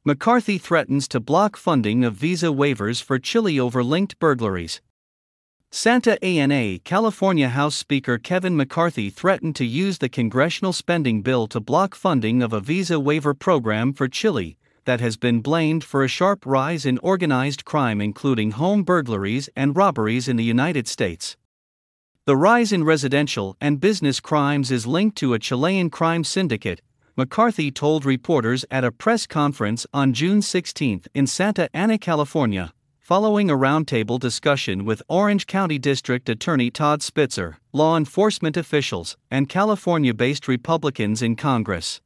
McCarthy threatens to block funding of visa waivers for Chile over linked burglaries. Santa Ana, California House Speaker Kevin McCarthy threatened to use the congressional spending bill to block funding of a visa waiver program for Chile that has been blamed for a sharp rise in organized crime, including home burglaries and robberies in the United States. The rise in residential and business crimes is linked to a Chilean crime syndicate, McCarthy told reporters at a press conference on June 16 in Santa Ana, California, following a roundtable discussion with Orange County District Attorney Todd Spitzer, law enforcement officials, and California-based Republicans in Congress.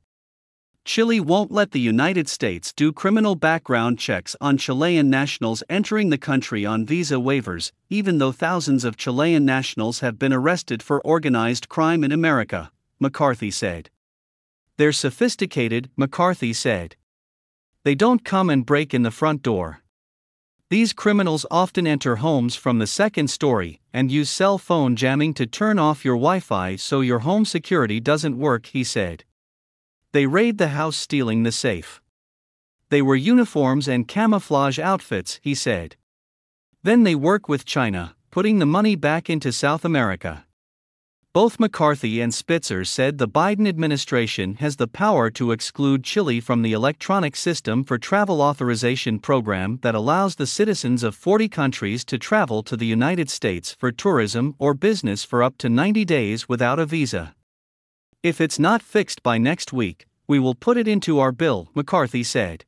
Chile won't let the United States do criminal background checks on Chilean nationals entering the country on visa waivers, even though thousands of Chilean nationals have been arrested for organized crime in America, McCarthy said. They're sophisticated, McCarthy said. They don't come and break in the front door. These criminals often enter homes from the second story and use cell phone jamming to turn off your Wi-Fi so your home security doesn't work, he said. They raid the house, stealing the safe. They wear uniforms and camouflage outfits, he said. Then they work with China, putting the money back into South America. Both McCarthy and Spitzer said the Biden administration has the power to exclude Chile from the electronic system for travel authorization program that allows the citizens of 40 countries to travel to the United States for tourism or business for up to 90 days without a visa. If it's not fixed by next week, we will put it into our bill, McCarthy said.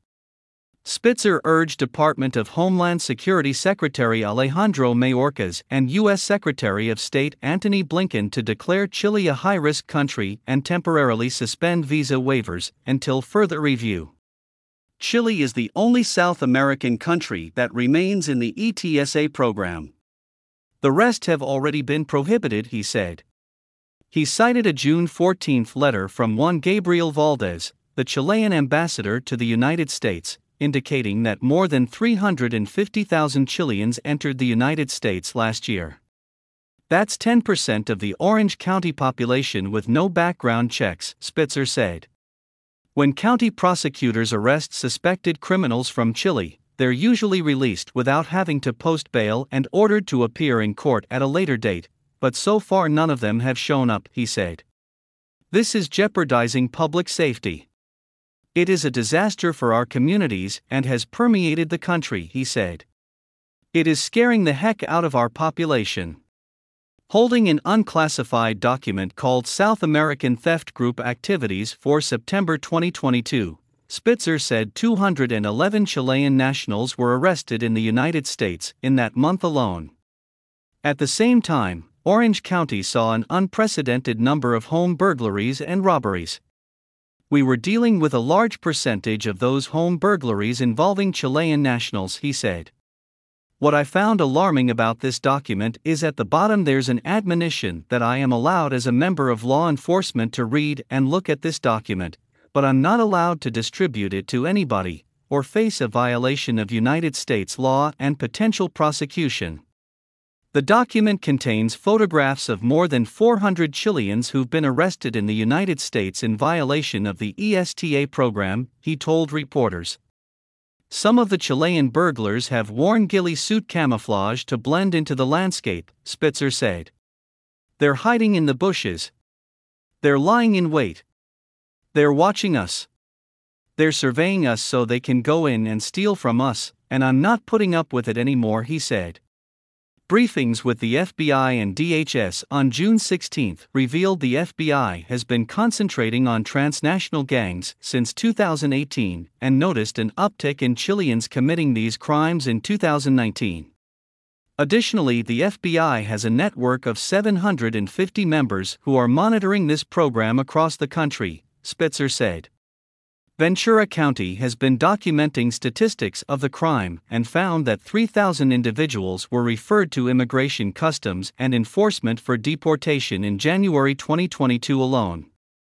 Spitzer urged Department of Homeland Security Secretary Alejandro Mayorkas and U.S. Secretary of State Antony Blinken to declare Chile a high-risk country and temporarily suspend visa waivers until further review. Chile is the only South American country that remains in the ETSA program. The rest have already been prohibited, he said. He cited a June 14 letter from Juan Gabriel Valdez, the Chilean ambassador to the United States, indicating that more than 350,000 Chileans entered the United States last year. That's 10% of the Orange County population with no background checks, Spitzer said. When county prosecutors arrest suspected criminals from Chile, they're usually released without having to post bail and ordered to appear in court at a later date, but so far none of them have shown up, he said. This is jeopardizing public safety. It is a disaster for our communities and has permeated the country, he said. It is scaring the heck out of our population. Holding an unclassified document called South American Theft Group Activities for September 2022, Spitzer said 211 Chilean nationals were arrested in the United States in that month alone. At the same time, Orange County saw an unprecedented number of home burglaries and robberies. We were dealing with a large percentage of those home burglaries involving Chilean nationals, he said. What I found alarming about this document is at the bottom there's an admonition that I am allowed as a member of law enforcement to read and look at this document, but I'm not allowed to distribute it to anybody, or face a violation of United States law and potential prosecution. The document contains photographs of more than 400 Chileans who've been arrested in the United States in violation of the ESTA program, he told reporters. Some of the Chilean burglars have worn ghillie suit camouflage to blend into the landscape, Spitzer said. They're hiding in the bushes. They're lying in wait. They're watching us. They're surveying us so they can go in and steal from us, and I'm not putting up with it anymore, he said. Briefings with the FBI and DHS on June 16 revealed the FBI has been concentrating on transnational gangs since 2018 and noticed an uptick in Chileans committing these crimes in 2019. Additionally, the FBI has a network of 750 members who are monitoring this program across the country, Spitzer said. Ventura County has been documenting statistics of the crime and found that 3,000 individuals were referred to Immigration Customs and Enforcement for deportation in January 2022 alone.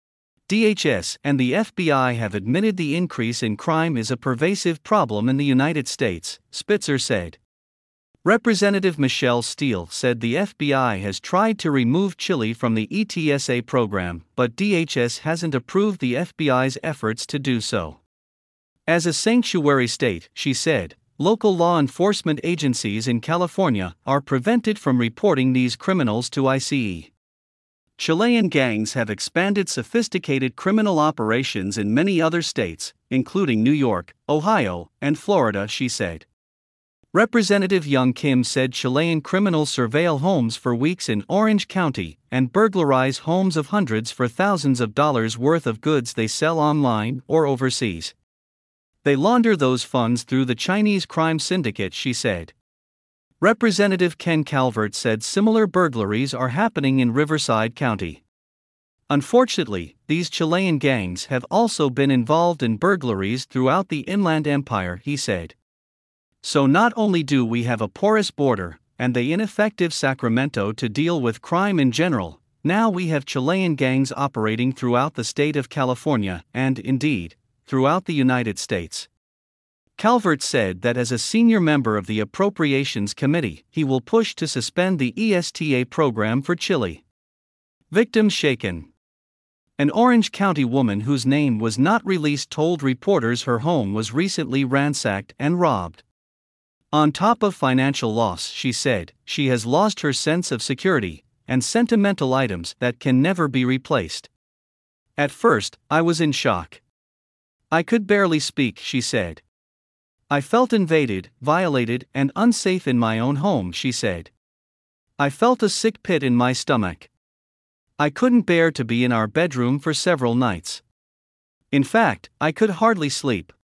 DHS and the FBI have admitted the increase in crime is a pervasive problem in the United States, Spitzer said. Representative Michelle Steele said the FBI has tried to remove Chile from the ETSA program, but DHS hasn't approved the FBI's efforts to do so. As a sanctuary state, she said, local law enforcement agencies in California are prevented from reporting these criminals to ICE. Chilean gangs have expanded sophisticated criminal operations in many other states, including New York, Ohio, and Florida, she said. Representative Young Kim said Chilean criminals surveil homes for weeks in Orange County and burglarize homes of hundreds for thousands of dollars worth of goods they sell online or overseas. They launder those funds through the Chinese crime syndicate, she said. Representative Ken Calvert said similar burglaries are happening in Riverside County. Unfortunately, these Chilean gangs have also been involved in burglaries throughout the Inland Empire, he said. So not only do we have a porous border and the ineffective Sacramento to deal with crime in general, now we have Chilean gangs operating throughout the state of California and, indeed, throughout the United States. Calvert said that as a senior member of the Appropriations Committee, he will push to suspend the ESTA program for Chile. Victims shaken. An Orange County woman whose name was not released told reporters her home was recently ransacked and robbed. On top of financial loss, she said, she has lost her sense of security and sentimental items that can never be replaced. At first, I was in shock. I could barely speak, she said. I felt invaded, violated, and unsafe in my own home, she said. I felt a sick pit in my stomach. I couldn't bear to be in our bedroom for several nights. In fact, I could hardly sleep.